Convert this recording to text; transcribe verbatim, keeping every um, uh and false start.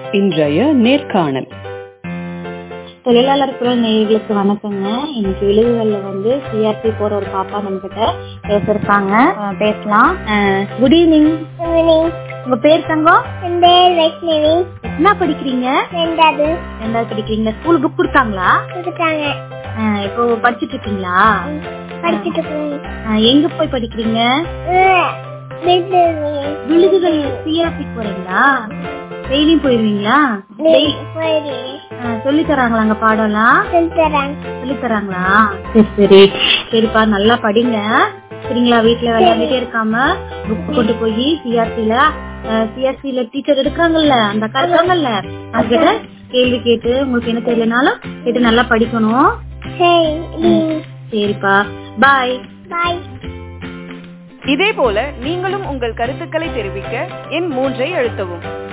இன்றைய நேர்காணல். தொழிலாளர் குரல் நேயர்களுக்கு வணக்கங்க. இன்னைக்கு விழுதுகள்ல வந்து சிஆர்பி போற ஒரு பாப்பா நம்ம கிட்ட பேசிருக்காங்க. பேசலாம். Good evening. உங்க பேர் தங்கம்? வைஷ்ணவி. என்ன படிக்கிறீங்க? ரெண்டாவது. ரெண்டாவது படிக்கிறீங்க. ஸ்கூல் புக் கொடுத்தாங்களா? கொடுத்தாங்க. இப்போ படிச்சிட்டு இருக்கீங்களா? படிச்சிட்டு இருக்கீங்க. எங்க போய் படிக்கிறீங்க? விழுதுகள் சிஆர்பி போறீங்களா? டெய்லியும் போயிருவீங்களா? சொல்லி தராங்களா அங்க பாடம்லாம்? சொல்லி தராங்களா? சரி சரி சரிப்பா, நல்லா படிங்க சரிங்களா? வீட்டுல விளையாண்டுட்டே இருக்காம புக் கொண்டு போய் சிஆர்சில சிஆர்சில டீச்சர் எடுக்கிறாங்கல்ல, அந்த அக்கா இருக்காங்கல்ல, அவங்க கேள்வி கேட்டு உங்களுக்கு என்ன தெரியலனாலும் கேட்டு நல்லா படிக்கணும். சரிப்பா, பாய். பாய். இதே போல நீங்களும் உங்கள் கருத்துக்களை தெரிவிக்க எண் மூன்றை அழுத்தவும்.